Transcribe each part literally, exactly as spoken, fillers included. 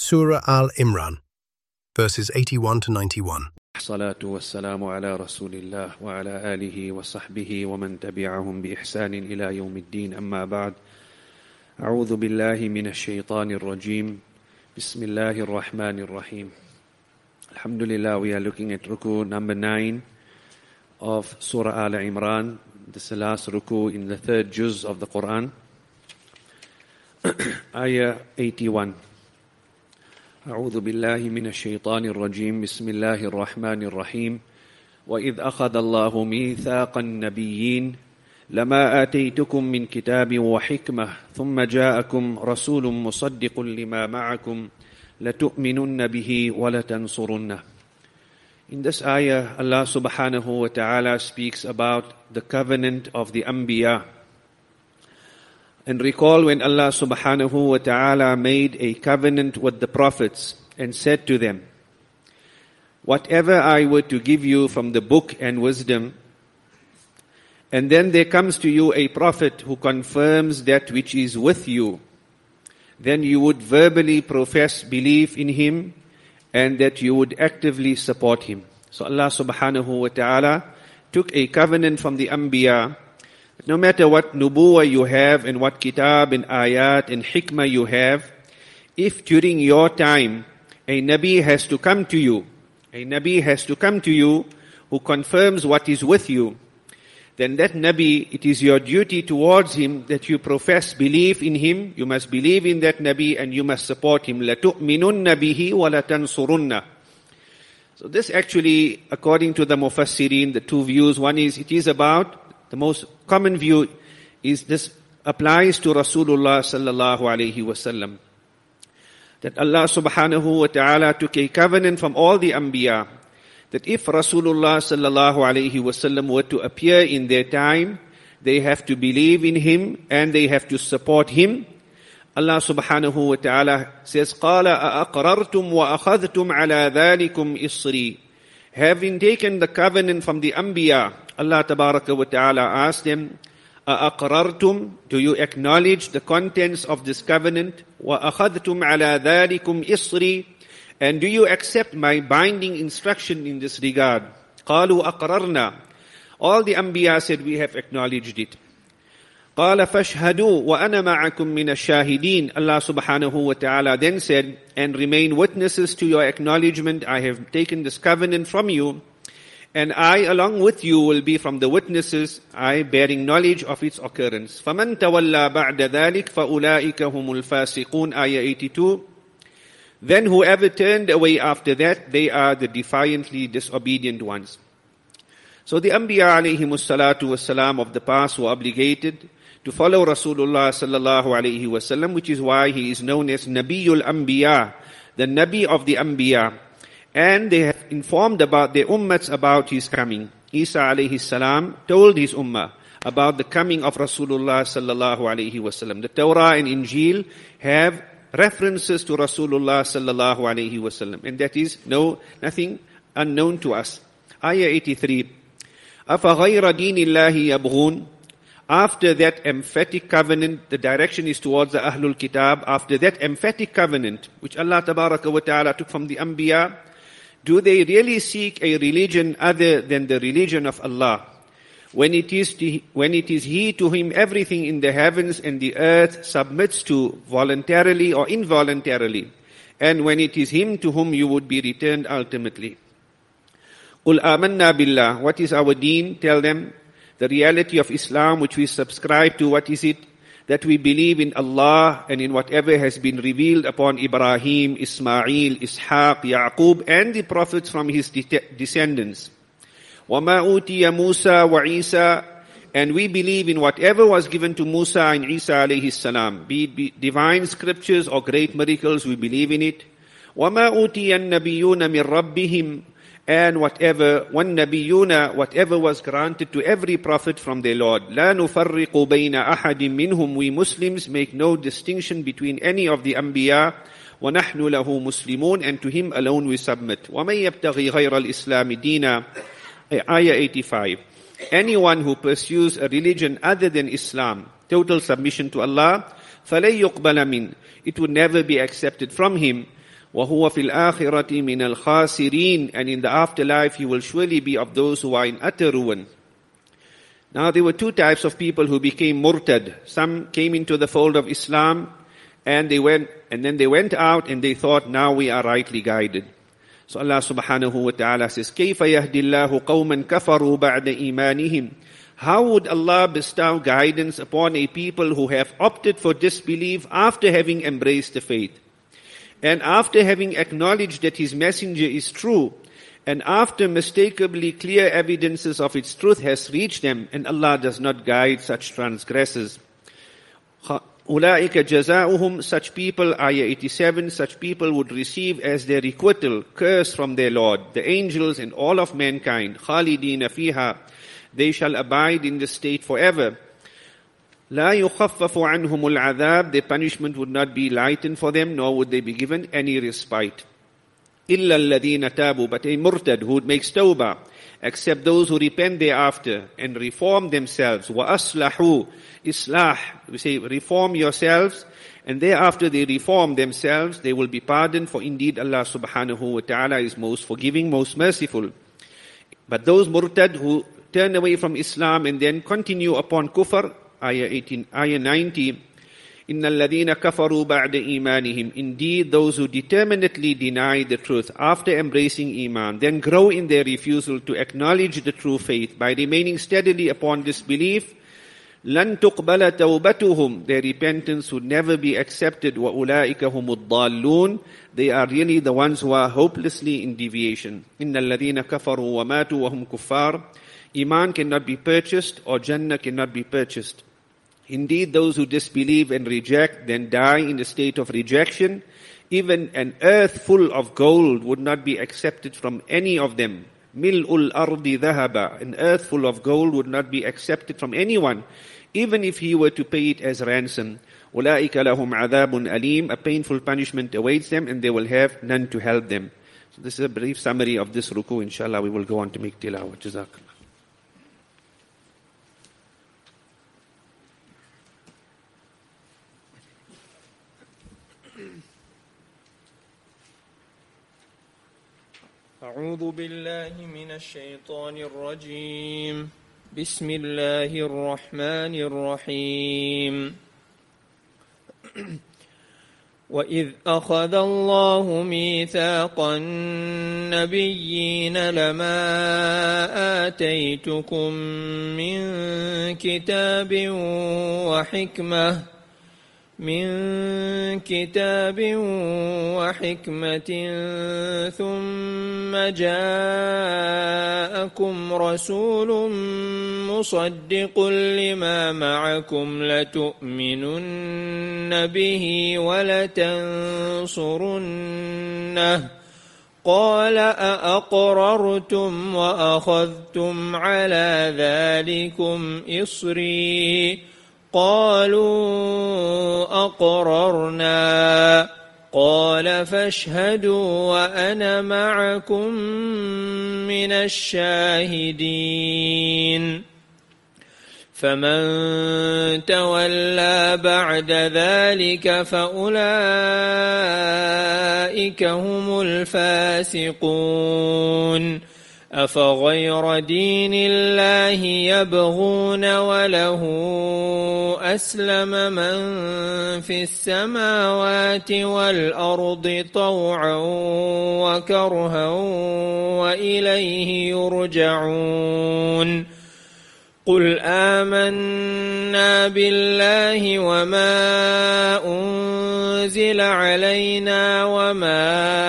Surah Al-Imran, verses eighty-one to ninety-one. الصلاة والسلام على رسول الله وعلى آله وصحبه ومن تبعهم بإحسان إلى يوم الدين أما بعد أعوذ بالله من الشيطان الرجيم بسم الله الرحمن الرحيم. Alhamdulillah, we are looking at ruku number nine of Surah Al-Imran. This is the last ruku in the third juz of the Quran. Ayah eighty-one. أعوذ بالله من الشيطان الرجيم بسم الله الرحمن الرحيم وإذ أخذ الله ميثاق النبيين لما آتيتكم من كتاب وحكمة ثم جاءكم رسول مصدق لما معكم لتؤمنن به ولتنصرنه. In this ayah, Allah subhanahu wa ta'ala speaks about the covenant of the Anbiya. And recall when Allah subhanahu wa ta'ala made a covenant with the prophets and said to them, whatever I were to give you from the book and wisdom, and then there comes to you a prophet who confirms that which is with you, then you would verbally profess belief in him and that you would actively support him. So Allah subhanahu wa ta'ala took a covenant from the Anbiya. No matter what nubuwah you have and what kitab and ayat and hikmah you have, if during your time a Nabi has to come to you, a Nabi has to come to you who confirms what is with you, then that Nabi, it is your duty towards him that you profess belief in him. You must believe in that Nabi and you must support him. لَتُؤْمِنُنَّ بِهِ وَلَتَنْصُرُنَّ. So this actually, according to the Mufassirin, the two views, one is, it is about, the most common view is this applies to Rasulullah sallallahu alayhi wasallam. That Allah subhanahu wa ta'ala took a covenant from all the Anbiya that if Rasulullah sallallahu alayhi wasallam were to appear in their time, they have to believe in him and they have to support him. Allah subhanahu wa ta'ala says, قَالَ أَأَقْرَرْتُمْ وَأَخَذْتُمْ عَلَى ذَلِكُمْ إِصْرِي. Having taken the covenant from the Anbiya, Allah tabaraka wa ta'ala asked them, أَأَقْرَرْتُمْ, do you acknowledge the contents of this covenant? وَأَخَذْتُمْ عَلَى ذَلِكُمْ إِصْرِي, and do you accept my binding instruction in this regard? قَالُوا أَقْرَرْنَا. All the Anbiya said, we have acknowledged it. قَالَ فَاشْهَدُوا وَأَنَا مَعَكُمْ مِنَ الشَّاهِدِينَ. Allah subhanahu wa ta'ala then said, and remain witnesses to your acknowledgement. I have taken this covenant from you, and I along with you will be from the witnesses, I bearing knowledge of its occurrence. فَمَنْ تَوَلَّى بَعْدَ ذَلِكَ فَأُولَٰئِكَ هُمُ الْفَاسِقُونَ. Ayah eighty-two. Then whoever turned away after that, they are the defiantly disobedient ones. So the Anbiya alayhimus salatu wassalam of the past were obligated to follow Rasulullah sallallahu alayhi wasallam, which is why he is known as Nabiyul Anbiya, the Nabi of the Anbiya. And they have informed about their ummats about his coming. Isa alayhi salam told his ummah about the coming of Rasulullah sallallahu alayhi wasallam. The Torah and Injil have references to Rasulullah sallallahu alayhi wasallam, and that is no nothing unknown to us. Ayah eighty-three. أَفَغَيْرَ دِينِ اللَّهِ يَبْغُونَ. After that emphatic covenant, the direction is towards the Ahlul Kitab. After that emphatic covenant, which Allah tabaraka wa ta'ala took from the Anbiya, do they really seek a religion other than the religion of Allah? When it is to, when it is He to whom everything in the heavens and the earth submits to voluntarily or involuntarily, and when it is Him to whom you would be returned ultimately. قُلْ آمَنَّا بِاللَّهِ. What is our deen? Tell them the reality of Islam which we subscribe to. What is it? That we believe in Allah and in whatever has been revealed upon Ibrahim, Ismail, Ishaq, Yaqub, and the prophets from his de- descendants. وَمَا أُوتِيَ مُوسَى وَعِيسَى. And we believe in whatever was given to Musa and Isa alayhi salam, be it be divine scriptures or great miracles, we believe in it. وَمَا أُوتِيَ النَّبِيُّونَ مِنْ رَبِّهِمْ. And whatever, one nabiyuna, whatever was granted to every prophet from their Lord. لَا نُفَرِّقُ بَيْنَ أَحَدٍ مِّنْهُمْ. We Muslims make no distinction between any of the Anbiya. وَنَحْنُ لَهُ مُسْلِمُونَ. And to him alone we submit. وَمَنْ يَبْتَغِي غَيْرَ الْإِسْلَامِ دِينًا. Ayah eighty-five. Anyone who pursues a religion other than Islam, total submission to Allah, فَلَن يُقْبَلَ مِنْ. It would never be accepted from him. وَهُوَ فِي الْآخِرَةِ مِنَ الْخَاسِرِينَ, and in the afterlife he will surely be of those who are in utter ruin. Now there were two types of people who became murtad. Some came into the fold of Islam and they went, and then they went out and they thought, now we are rightly guided. So Allah subhanahu wa ta'ala says, كَيْفَ يَهْدِ اللَّهُ قَوْمًا كَفَرُوا بَعْدَ إِيمَانِهِمْ. How would Allah bestow guidance upon a people who have opted for disbelief after having embraced the faith? And after having acknowledged that His messenger is true, and after mistakenly clear evidences of its truth has reached them, and Allah does not guide such transgressors. أُولَٰئِكَ جَزَاؤُهُمْ, such people, ayah eighty-seven, such people would receive as their requital curse from their Lord, the angels and all of mankind, خَالِدِينَ فِيهَا, they shall abide in the state forever. لَا يُخَفَّفُ عَنْهُمُ الْعَذَابِ, their punishment would not be lightened for them, nor would they be given any respite. إِلَّا الَّذِينَ تَابُوا, but a murtad who makes tawbah, except those who repent thereafter and reform themselves. وَأَصْلَحُوا, islah, we say reform yourselves, and thereafter they reform themselves, they will be pardoned, for indeed Allah subhanahu wa ta'ala is most forgiving, most merciful. But those murtad who turn away from Islam and then continue upon kufr, ayah eighteen, ayah ninety, إِنَّ الَّذِينَ كَفَرُوا بَعْدَ إِيمَانِهِمْ, indeed those who determinedly deny the truth after embracing Iman, then grow in their refusal to acknowledge the true faith by remaining steadily upon disbelief, لَن تُقْبَلَ تَوْبَتُهُمْ, their repentance would never be accepted. وَأُولَٰئِكَ هُمُ الضَّالُّونَ, they are really the ones who are hopelessly in deviation. إِنَّ الَّذِينَ كَفَرُوا وَمَاتُوا وَهُمْ كُفَّارٌ, Iman cannot be purchased, or Jannah cannot be purchased. Indeed, those who disbelieve and reject, then die in the state of rejection, even an earth full of gold would not be accepted from any of them. مِلْءُ الْأَرْضِ ذَهَبًا, an earth full of gold would not be accepted from anyone, even if he were to pay it as ransom. أُولَٰئِكَ لَهُمْ عَذَابٌ أَلِيمٌ, a painful punishment awaits them, and they will have none to help them. So this is a brief summary of this ruku. Inshallah, we will go on to make tilawah. Jazakallah. أعوذ بالله من الشيطان الرجيم. بسم الله الرحمن الرحيم. وإذ أخذ الله ميثاق النبيين لما آتيتكم من كتاب وحكمة من كتاب وحكمة ثم جاءكم رسول مصدق لما معكم لتؤمنن به ولتنصرنه قال أأقررتم وأخذتم على ذلكم إصري قالوا أقررنا قال فاشهدوا وأنا معكم من الشاهدين فمن تولى بعد ذلك فأولئك هم الفاسقون أفغير دين الله يبغون وله أسلم من في السماوات والأرض طوعا وكرها وإليه يرجعون قل آمنا بالله وما أنزل علينا وما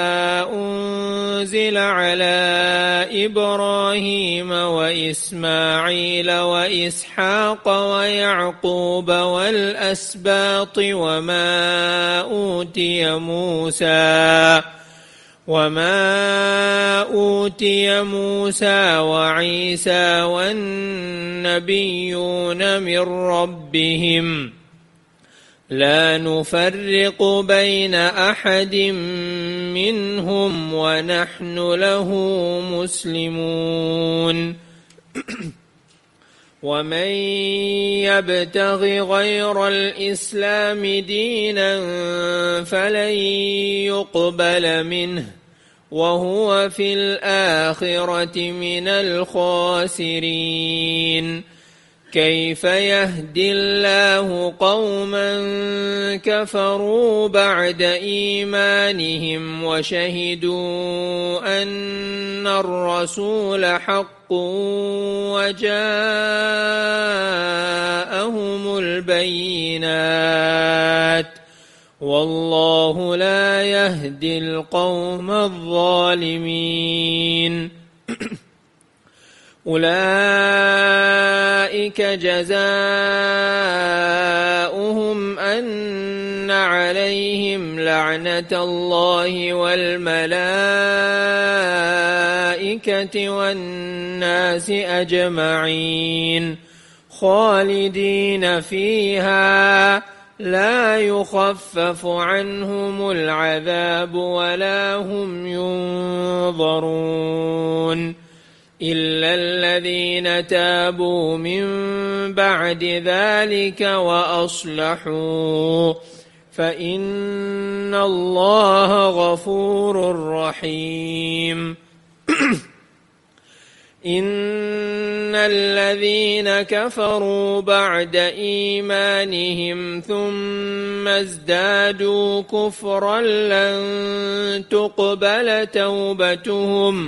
أنزل على إبراهيم وإسماعيل وإسحاق ويعقوب والأسباط وما أوتي موسى وما أوتي موسى وعيسى والنبيون من ربهم لا نفرق بين أحد منهم ونحن له مسلمون ومن يبتغ غير الإسلام دينا فلن يقبل منه وهو في الآخرة من الخاسرين. كيف يهدي الله قوما كفروا بعد إيمانهم وشهدوا أن الرسول حق وجاءهم البينات والله لا يهدي القوم الظالمين. أولئك جزاؤهم أن عليهم لعنة الله والملائكة والناس أجمعين خالدين فيها لا يخفف عنهم العذاب ولا هم ينظرون إلا الذين تابوا من بعد ذلك وأصلحوا فإن الله غفور رحيم. إن الذين كفروا بعد إيمانهم ثم ازدادوا كفرا لن تقبل توبتهم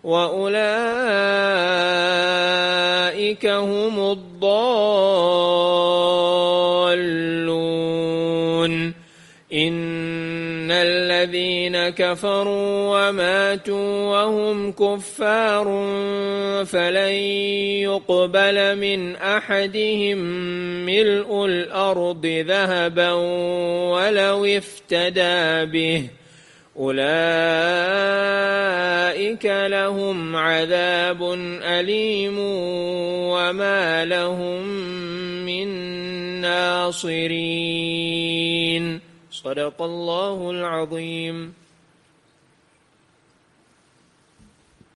وأولئك هم الضالون. إن الذين كفروا وماتوا وهم كفار فلن يقبل من أحدهم ملء الأرض ذهبا ولو افتدى به أولئك لهم عذاب أليم وما لهم من ناصرين. صدق الله العظيم.